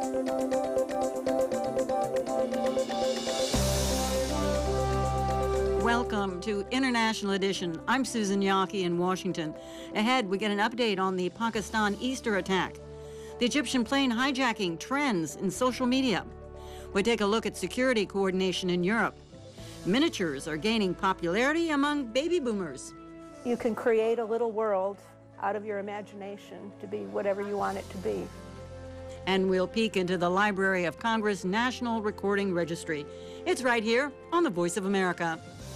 Welcome to International Edition. I'm Susan Yockey in Washington. Ahead, we get an update on the Pakistan Easter attack, the Egyptian plane hijacking trends in social media. We take a look at security coordination in Europe. Miniatures are gaining popularity among baby boomers. You can create a little world out of your imagination to be whatever you want it to be. And we'll peek into the Library of Congress National Recording Registry. It's right here on the Voice of America.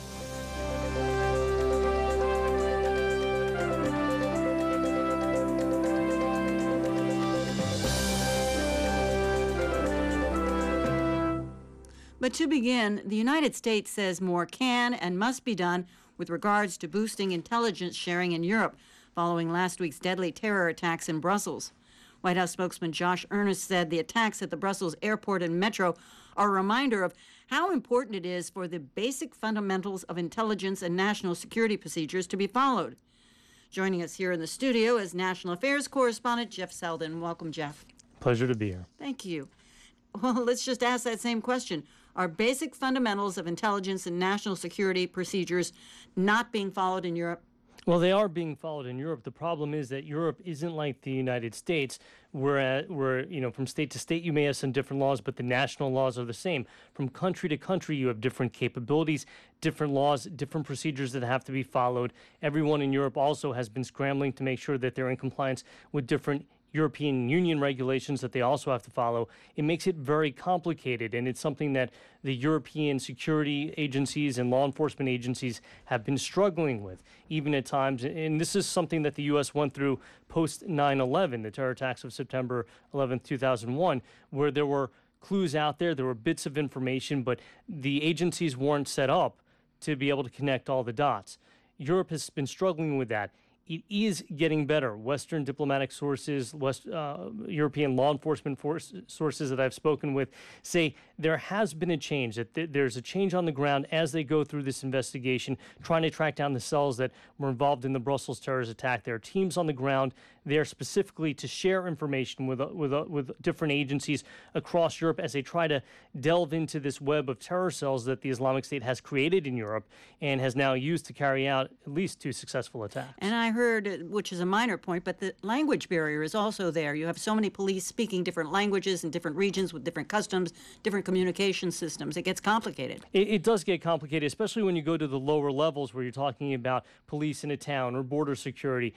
But to begin, the United States says more can and must be done with regards to boosting intelligence sharing in Europe following last week's deadly terror attacks in Brussels. White House spokesman Josh Earnest said the attacks at the Brussels airport and metro are a reminder of how important it is for the basic fundamentals of intelligence and national security procedures to be followed. Joining us here in the studio is National Affairs correspondent Jeff Selden. Welcome, Jeff. Pleasure to be here. Thank you. Well, let's just ask that same question. Are basic fundamentals of intelligence and national security procedures not being followed in Europe? Well, they are being followed in Europe. The problem is that Europe isn't like the United States, where from state to state you may have some different laws, but the national laws are the same. From country to country, you have different capabilities, different laws, different procedures that have to be followed. Everyone in Europe also has been scrambling to make sure that they're in compliance with different European Union regulations that they also have to follow. It makes it very complicated, and it's something that the European security agencies and law enforcement agencies have been struggling with, even at times. And this is something that the U.S. went through post 9/11, the terror attacks of September 11th, 2001, where there were clues out there were bits of information, but the agencies weren't set up to be able to connect all the dots. Europe has been struggling with that. It is getting better. Western diplomatic sources, European law enforcement sources that I've spoken with say there has been a change, that there's a change on the ground as they go through this investigation, trying to track down the cells that were involved in the Brussels terrorist attack. There are teams on the ground there specifically to share information with different agencies across Europe as they try to delve into this web of terror cells that the Islamic State has created in Europe and has now used to carry out at least 2 successful attacks. And I heard, which is a minor point, but the language barrier is also there. You have so many police speaking different languages in different regions with different customs, different communication systems. It gets complicated. It does get complicated, especially when you go to the lower levels where you're talking about police in a town or border security,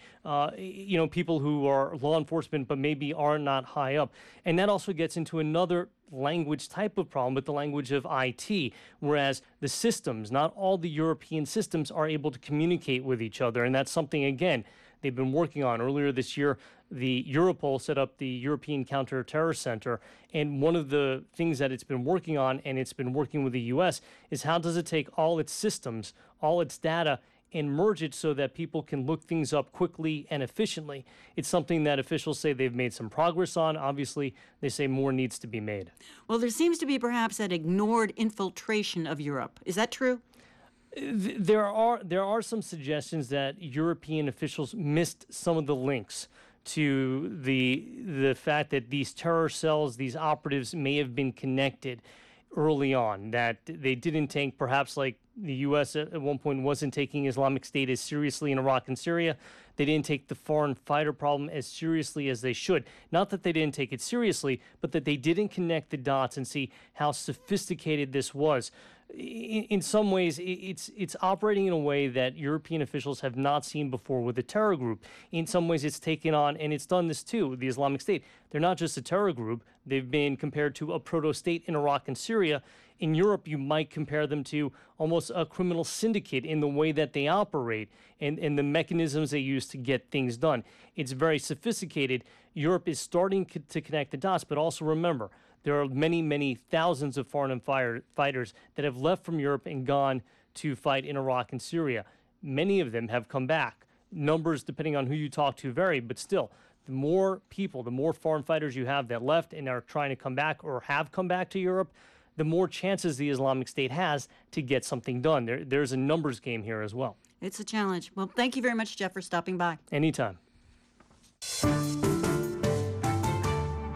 people who are law enforcement but maybe are not high up. And that also gets into another language type of problem with the language of IT, whereas the systems, not all the European systems are able to communicate with each other. And that's something, again, they've been working on. Earlier this year, the Europol set up the European Counter-Terror Center. And one of the things that it's been working on, and it's been working with the U.S., is how does it take all its systems, all its data, and merge it so that people can look things up quickly and efficiently. It's something that officials say they've made some progress on. Obviously, they say more needs to be made. Well, there seems to be perhaps an ignored infiltration of Europe. Is that true? There are some suggestions that European officials missed some of the links to the fact that these terror cells, these operatives may have been connected early on, that they didn't take, perhaps like the U.S. at one point wasn't taking Islamic State as seriously in Iraq and Syria. They didn't take the foreign fighter problem as seriously as they should. Not that they didn't take it seriously, but that they didn't connect the dots and see how sophisticated this was. In some ways, it's operating in a way that European officials have not seen before with a terror group. In some ways, it's taken on, and it's done this too, the Islamic State. They're not just a terror group. They've been compared to a proto-state in Iraq and Syria. In Europe, you might compare them to almost a criminal syndicate in the way that they operate and the mechanisms they use to get things done. It's very sophisticated. Europe is starting to connect the dots, but also remember, there are many, many thousands of foreign fighters that have left from Europe and gone to fight in Iraq and Syria. Many of them have come back. Numbers, depending on who you talk to, vary, but still, the more people, the more foreign fighters you have that left and are trying to come back or have come back to Europe, the more chances the Islamic State has to get something done. There's a numbers game here as well. It's a challenge. Well, thank you very much, Jeff, for stopping by. Anytime.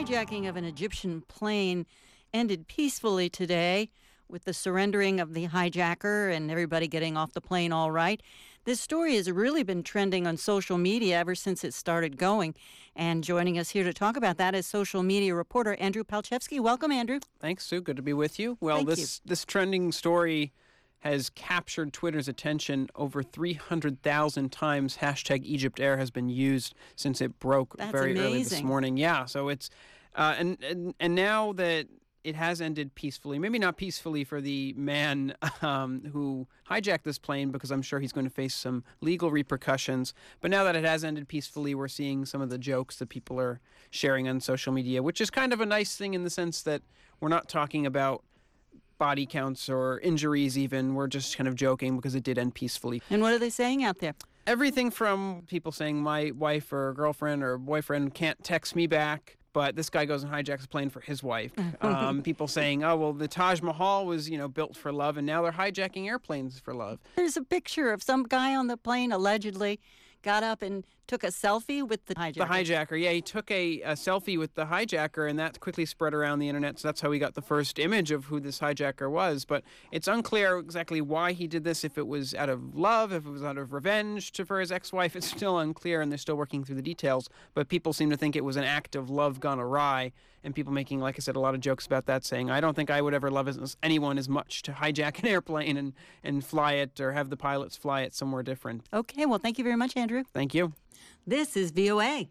hijacking of an Egyptian plane ended peacefully today with the surrendering of the hijacker and everybody getting off the plane all right. This story has really been trending on social media ever since it started going. And joining us here to talk about that is social media reporter Andrew Palchevsky. Welcome, Andrew. Thanks, Sue. Good to be with you. Well, this trending story has captured Twitter's attention over 300,000 times. Hashtag EgyptAir has been used since it broke very early this morning. Yeah, so it's and now that it has ended peacefully, maybe not peacefully for the man who hijacked this plane, because I'm sure he's going to face some legal repercussions. But now that it has ended peacefully, we're seeing some of the jokes that people are sharing on social media, which is kind of a nice thing in the sense that we're not talking about body counts or injuries even. We're just kind of joking because it did end peacefully. And what are they saying out there? Everything from people saying my wife or girlfriend or boyfriend can't text me back, but this guy goes and hijacks a plane for his wife. People saying, oh, well, the Taj Mahal was, built for love, and now they're hijacking airplanes for love. There's a picture of some guy on the plane allegedly got up and took a selfie with the hijacker. The hijacker, yeah. He took a selfie with the hijacker, and that quickly spread around the internet, so that's how we got the first image of who this hijacker was. But it's unclear exactly why he did this, if it was out of love, if it was out of revenge for his ex-wife. It's still unclear, and they're still working through the details. But people seem to think it was an act of love gone awry, and people making, like I said, a lot of jokes about that, saying, I don't think I would ever love anyone as much to hijack an airplane and fly it or have the pilots fly it somewhere different. Okay, well, thank you very much, Andrew. Thank you. This is VOA.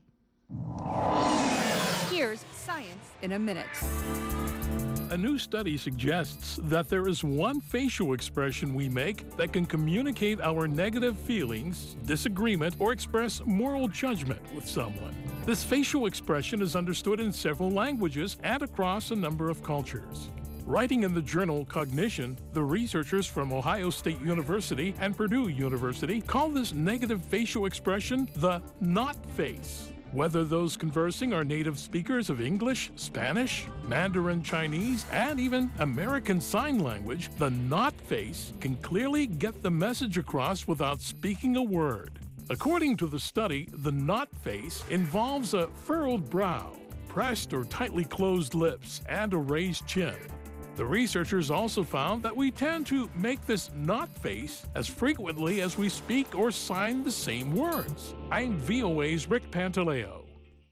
Here's Science in a Minute. A new study suggests that there is one facial expression we make that can communicate our negative feelings, disagreement, or express moral judgment with someone. This facial expression is understood in several languages and across a number of cultures. Writing in the journal Cognition, the researchers from Ohio State University and Purdue University call this negative facial expression the not face. Whether those conversing are native speakers of English, Spanish, Mandarin Chinese, and even American Sign Language, the not face can clearly get the message across without speaking a word. According to the study, the not face involves a furrowed brow, pressed or tightly closed lips, and a raised chin. The researchers also found that we tend to make this not face as frequently as we speak or sign the same words. I'm VOA's Rick Pantaleo.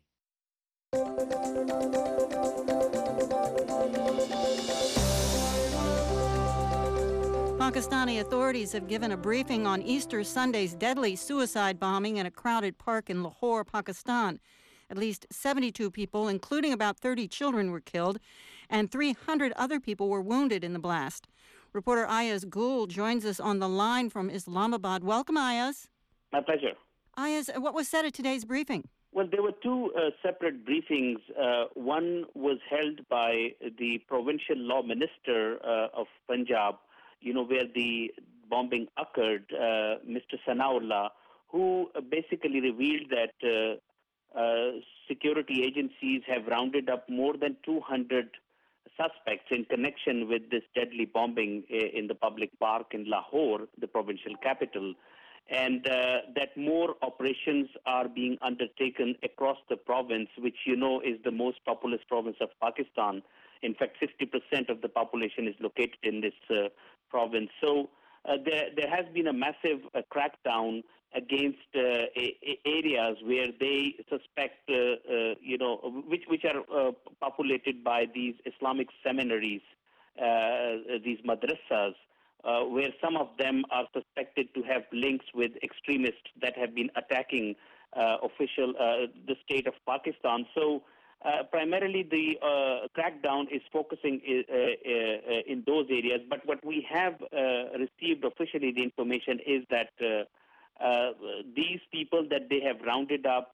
Pakistani authorities have given a briefing on Easter Sunday's deadly suicide bombing in a crowded park in Lahore, Pakistan. At least 72 people, including about 30 children, were killed, and 300 other people were wounded in the blast. Reporter Ayaz Gul joins us on the line from Islamabad. Welcome, Ayaz. My pleasure. Ayaz, what was said at today's briefing? Well, there were two separate briefings. One was held by the provincial law minister of Punjab, where the bombing occurred, Mr. Sanaullah, who basically revealed that security agencies have rounded up more than 200 suspects in connection with this deadly bombing in the public park in Lahore, the provincial capital, and that more operations are being undertaken across the province, which is the most populous province of Pakistan. In fact, 60% of the population is located in this province. So there has been a massive crackdown against areas where they suspect, which are populated by these Islamic seminaries, these madrasas, where some of them are suspected to have links with extremists that have been attacking the state of Pakistan. So primarily the crackdown is focusing in those areas. But what we have received officially, the information is that these people that they have rounded up,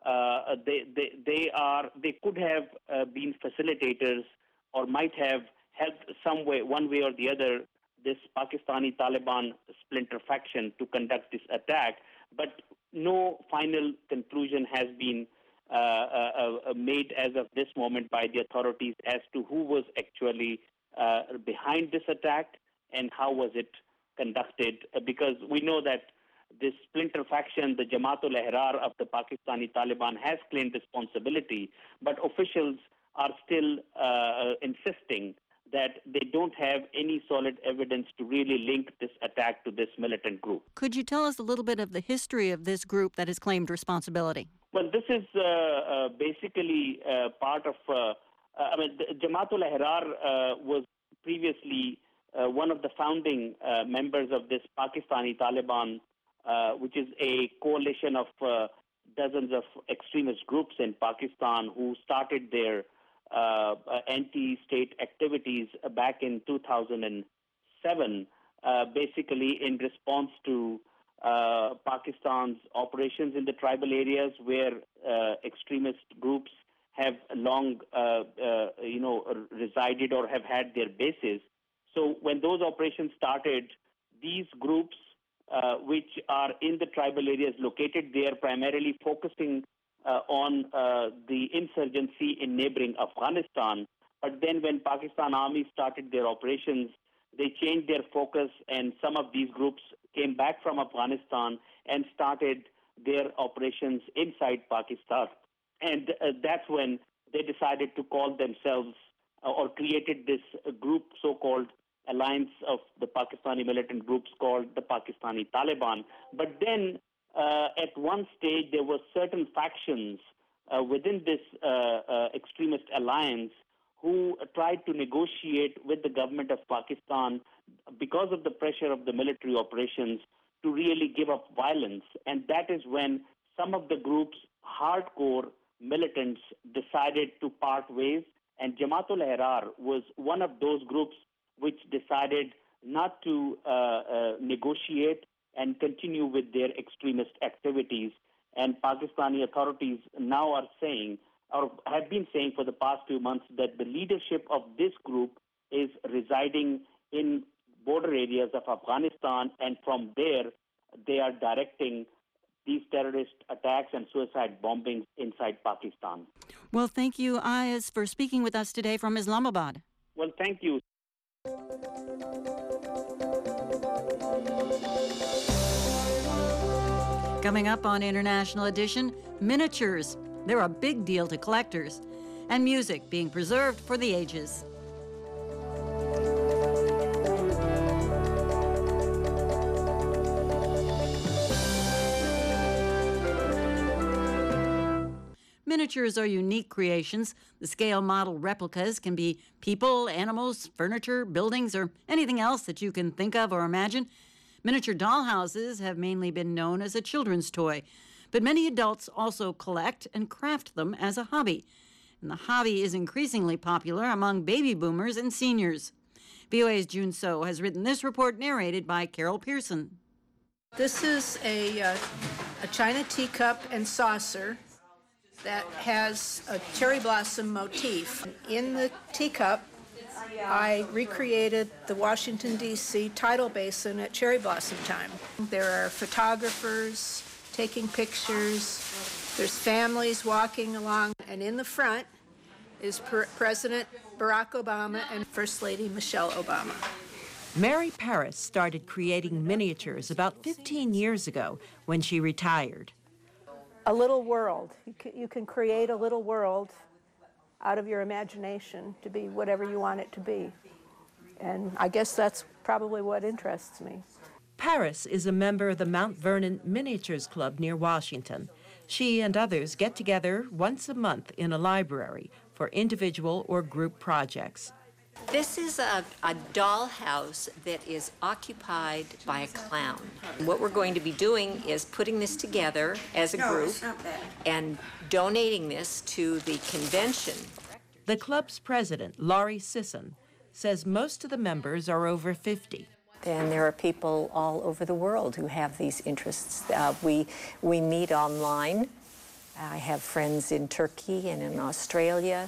they could have been facilitators or might have helped some way, one way or the other, this Pakistani Taliban splinter faction to conduct this attack. But no final conclusion has been made as of this moment by the authorities as to who was actually behind this attack and how was it conducted, because we know that this splinter faction, the Jamaat-ul-Ahrar of the Pakistani Taliban, has claimed responsibility, but officials are still insisting that they don't have any solid evidence to really link this attack to this militant group. Could you tell us a little bit of the history of this group that has claimed responsibility? Well, this is basically part of, Jamaat-ul Ahrar was previously one of the founding members of this Pakistani Taliban, which is a coalition of dozens of extremist groups in Pakistan who started their anti-state activities back in 2007, basically in response to Pakistan's operations in the tribal areas where extremist groups have long, resided or have had their bases. So when those operations started, these groups, which are in the tribal areas located there, primarily focusing on the insurgency in neighboring Afghanistan. But then when Pakistan Army started their operations, they changed their focus, and some of these groups came back from Afghanistan and started their operations inside Pakistan. And that's when they decided to call themselves or created this group, so-called alliance of the Pakistani militant groups called the Pakistani Taliban. But then at one stage, there were certain factions within this extremist alliance who tried to negotiate with the government of Pakistan because of the pressure of the military operations to really give up violence. And that is when some of the groups, hardcore militants, decided to part ways. And Jamaat-ul Ahrar was one of those groups which decided not to negotiate and continue with their extremist activities. And Pakistani authorities now are saying, or have been saying for the past few months, that the leadership of this group is residing in border areas of Afghanistan, and from there they are directing these terrorist attacks and suicide bombings inside Pakistan. Well, thank you, Ayaz, for speaking with us today from Islamabad. Well, thank you. Coming up on International Edition, miniatures. They're a big deal to collectors. And music being preserved for the ages. Miniatures are unique creations. The scale model replicas can be people, animals, furniture, buildings, or anything else that you can think of or imagine. Miniature dollhouses have mainly been known as a children's toy, but many adults also collect and craft them as a hobby. And the hobby is increasingly popular among baby boomers and seniors. VOA's June So has written this report, narrated by Carol Pearson. This is a china teacup and saucer that has a cherry blossom motif. In the teacup, I recreated the Washington, D.C. tidal basin at cherry blossom time. There are photographers taking pictures. There's families walking along. And in the front is President Barack Obama and First Lady Michelle Obama. Mary Paris started creating miniatures about 15 years ago when she retired. A little world. You can create a little world out of your imagination to be whatever you want it to be. And I guess that's probably what interests me. Paris is a member of the Mount Vernon Miniatures Club near Washington. She and others get together once a month in a library for individual or group projects. This is a dollhouse that is occupied by a clown. What we're going to be doing is putting this together as a group and donating this to the convention. The club's president, Laurie Sisson, says most of the members are over 50. And there are people all over the world who have these interests. We meet online. I have friends in Turkey and in Australia.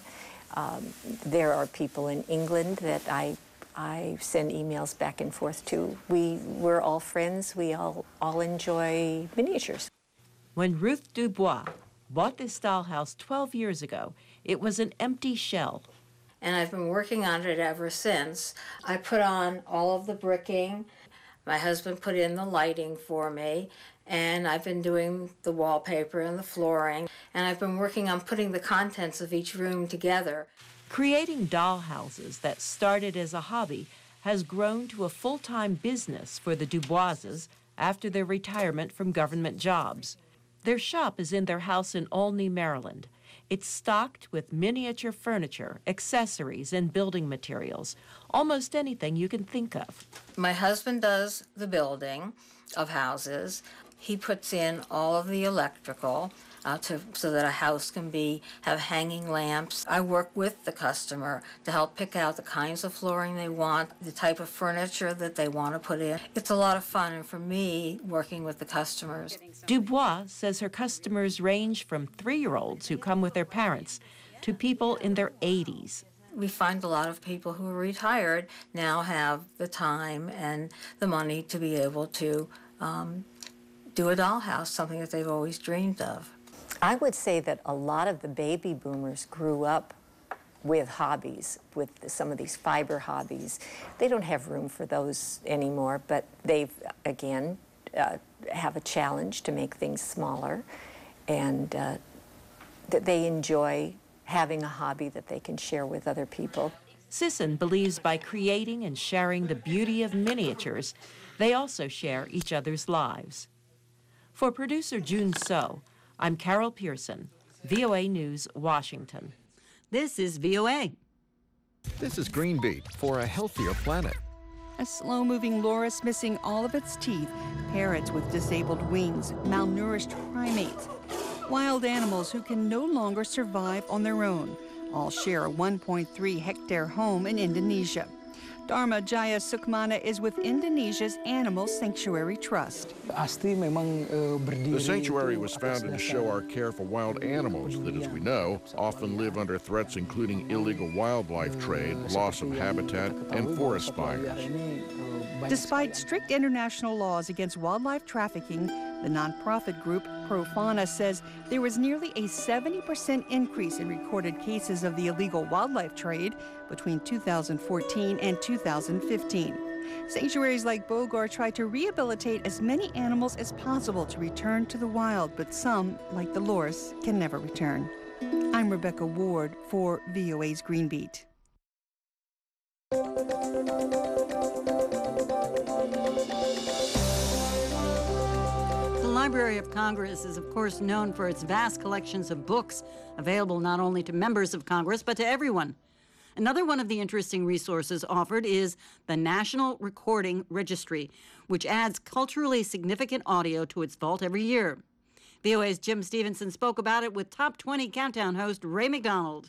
There are people in England that I send emails back and forth to. We're all friends. We all enjoy miniatures. When Ruth Dubois bought this dollhouse 12 years ago, it was an empty shell. And I've been working on it ever since. I put on all of the bricking. My husband put in the lighting for me, and I've been doing the wallpaper and the flooring, and I've been working on putting the contents of each room together. Creating doll houses that started as a hobby has grown to a full-time business for the Duboises after their retirement from government jobs. Their shop is in their house in Olney, Maryland. It's stocked with miniature furniture, accessories, and building materials, almost anything you can think of. My husband does the building of houses. He puts in all of the electrical so that a house can have hanging lamps. I work with the customer to help pick out the kinds of flooring they want, the type of furniture that they want to put in. It's a lot of fun, and for me, working with the customers. Dubois says her customers range from 3-year-olds who come with their parents to people in their 80s. We find a lot of people who are retired now have the time and the money to be able to do a dollhouse, something that they've always dreamed of. I would say that a lot of the baby boomers grew up with hobbies, with some of these fiber hobbies. They don't have room for those anymore, but they've, again, have a challenge to make things smaller, and that they enjoy having a hobby that they can share with other people. Sisson believes by creating and sharing the beauty of miniatures, they also share each other's lives. For producer June So, I'm Carol Pearson, VOA News, Washington. This is VOA. This is Green Beat for a healthier planet. A slow-moving loris missing all of its teeth, parrots with disabled wings, malnourished primates, wild animals who can no longer survive on their own, all share a 1.3-hectare home in Indonesia. Dharma Jaya Sukmana is with Indonesia's Animal Sanctuary Trust. The sanctuary was founded to show our care for wild animals that, as we know, often live under threats including illegal wildlife trade, loss of habitat, and forest fires. Despite strict international laws against wildlife trafficking, the nonprofit group Profana says there was nearly a 70% increase in recorded cases of the illegal wildlife trade between 2014 and 2015. Sanctuaries like Bogor try to rehabilitate as many animals as possible to return to the wild, but some, like the loris, can never return. I'm Rebecca Ward for VOA's Green Beat. The Library of Congress is, of course, known for its vast collections of books, available not only to members of Congress, but to everyone. Another one of the interesting resources offered is the National Recording Registry, which adds culturally significant audio to its vault every year. VOA's Jim Stevenson spoke about it with Top 20 Countdown host Ray McDonald.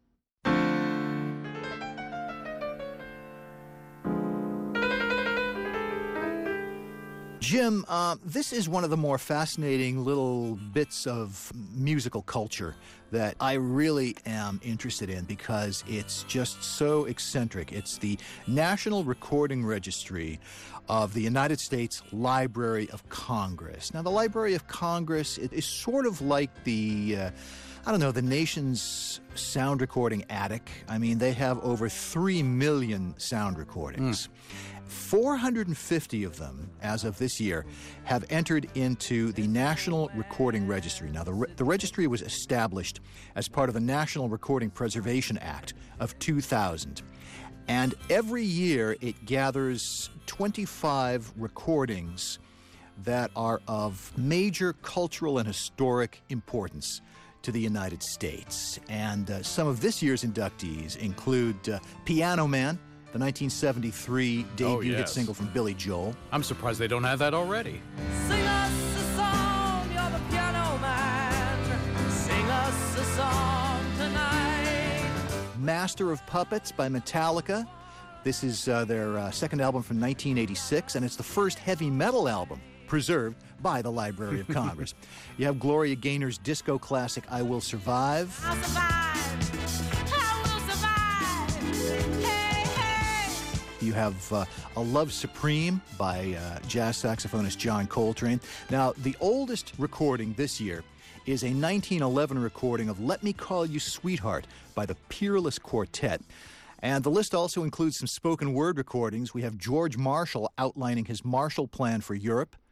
Jim, this is one of the more fascinating little bits of musical culture that I really am interested in because it's just so eccentric. It's the National Recording Registry of the United States Library of Congress. Now, the Library of Congress is sort of like the the nation's sound recording attic. I mean, they have over 3 million sound recordings. 450 of them, as of this year, have entered into the National Recording Registry. Now, the registry was established as part of the National Recording Preservation Act of 2000. And every year it gathers 25 recordings that are of major cultural and historic importance to the United States. And some of this year's inductees include Piano Man, the 1973 debut hit single from Billy Joel. I'm surprised they don't have that already. Sing us a song, you're the piano man. Sing us a song tonight. Master of Puppets by Metallica. This is their second album from 1986, and it's the first heavy metal album preserved by the Library of Congress. You have Gloria Gaynor's disco classic, I Will Survive. I'll survive. I will survive. Hey, hey. You have A Love Supreme by jazz saxophonist John Coltrane. Now, the oldest recording this year is a 1911 recording of Let Me Call You Sweetheart by the Peerless Quartet. And the list also includes some spoken word recordings. We have George Marshall outlining his Marshall Plan for Europe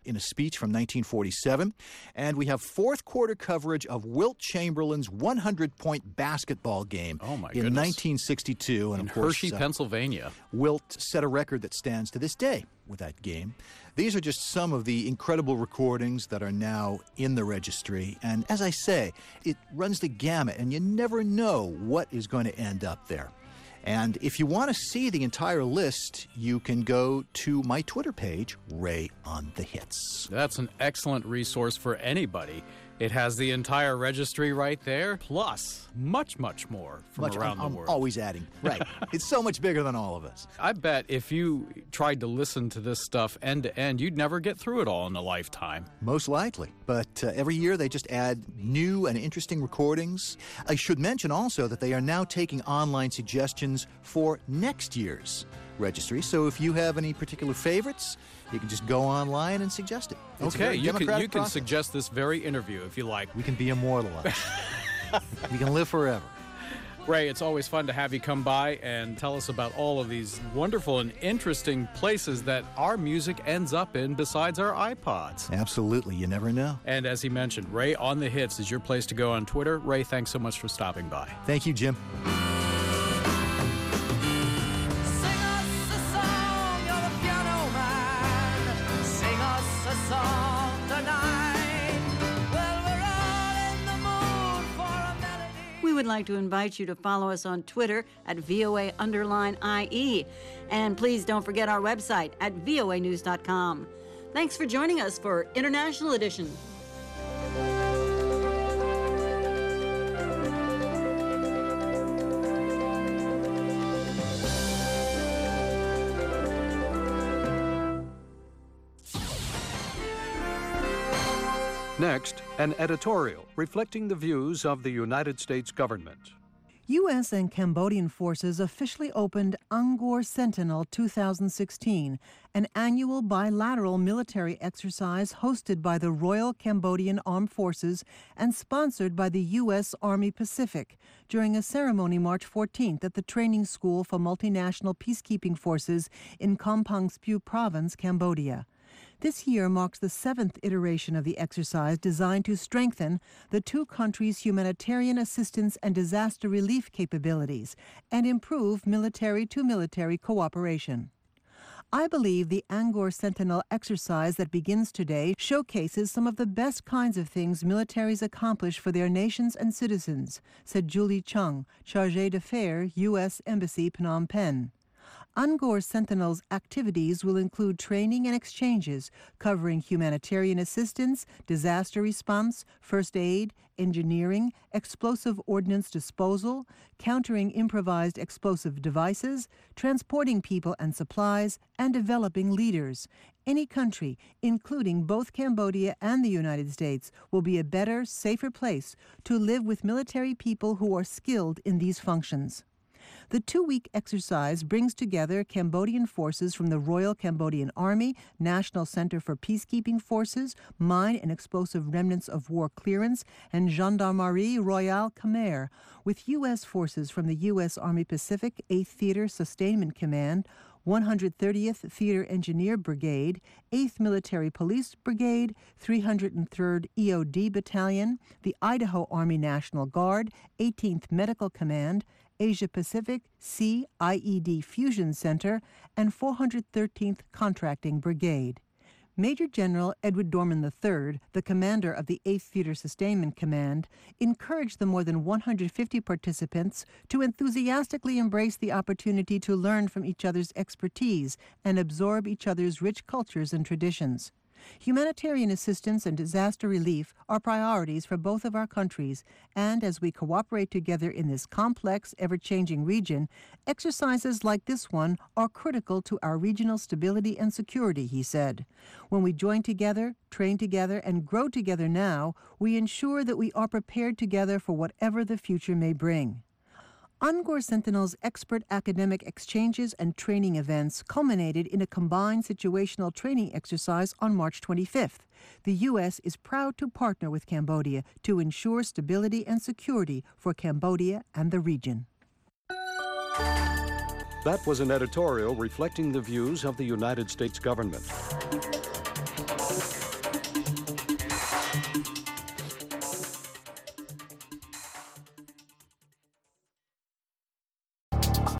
in a speech from 1947. And we have fourth quarter coverage of Wilt Chamberlain's 100-point basketball game in 1962. And in of course, Hershey, Pennsylvania. Wilt set a record that stands to this day with that game. These are just some of the incredible recordings that are now in the registry. And as I say, it runs the gamut, and you never know what is going to end up there. And if you want to see the entire list, you can go to my Twitter page, Ray on the Hits. That's an excellent resource for anybody. It has the entire registry right there, plus much, much more from around the world. I'm always adding. Right. It's so much bigger than all of us. I bet if you tried to listen to this stuff end to end, you'd never get through it all in a lifetime. Most likely. But every year they just add new and interesting recordings. I should mention also that they are now taking online suggestions for next year's registry. So if you have any particular favorites, you can just go online and suggest it. It's okay, you can suggest this very interview if you like. We can be immortalized. We can live forever. Ray, it's always fun to have you come by and tell us about all of these wonderful and interesting places that our music ends up in besides our iPods. Absolutely, you never know. And as he mentioned, Ray on the Hits is your place to go on Twitter. Ray, thanks so much for stopping by. Thank you, Jim. We would like to invite you to follow us on Twitter at VOA_IE. And please don't forget our website at voanews.com. Thanks for joining us for International Edition. Next, an editorial reflecting the views of the United States government. U.S. and Cambodian forces officially opened Angkor Sentinel 2016, an annual bilateral military exercise hosted by the Royal Cambodian Armed Forces and sponsored by the U.S. Army Pacific, during a ceremony March 14th at the Training School for Multinational Peacekeeping Forces in Kampong Speu Province, Cambodia. This year marks the 7th iteration of the exercise designed to strengthen the two countries' humanitarian assistance and disaster relief capabilities and improve military-to-military cooperation. I believe the Angkor Sentinel exercise that begins today showcases some of the best kinds of things militaries accomplish for their nations and citizens, said Julie Chung, Chargé d'Affaires, U.S. Embassy, Phnom Penh. Angkor Sentinel's activities will include training and exchanges covering humanitarian assistance, disaster response, first aid, engineering, explosive ordnance disposal, countering improvised explosive devices, transporting people and supplies, and developing leaders. Any country, including both Cambodia and the United States, will be a better, safer place to live with military people who are skilled in these functions. The two-week exercise brings together Cambodian forces from the Royal Cambodian Army, National Center for Peacekeeping Forces, Mine and Explosive Remnants of War Clearance, and Gendarmerie Royale Khmer, with U.S. forces from the U.S. Army Pacific 8th Theater Sustainment Command, 130th Theater Engineer Brigade, 8th Military Police Brigade, 303rd EOD Battalion, the Idaho Army National Guard, 18th Medical Command, Asia Pacific Sea IED Fusion Center, and 413th Contracting Brigade. Major General Edward Dorman III, the commander of the 8th Theater Sustainment Command, encouraged the more than 150 participants to enthusiastically embrace the opportunity to learn from each other's expertise and absorb each other's rich cultures and traditions. Humanitarian assistance and disaster relief are priorities for both of our countries, and as we cooperate together in this complex, ever-changing region, exercises like this one are critical to our regional stability and security, he said. When we join together, train together, and grow together now, we ensure that we are prepared together for whatever the future may bring. Angkor Sentinel's expert academic exchanges and training events culminated in a combined situational training exercise on March 25th. The U.S. is proud to partner with Cambodia to ensure stability and security for Cambodia and the region. That was an editorial reflecting the views of the United States government.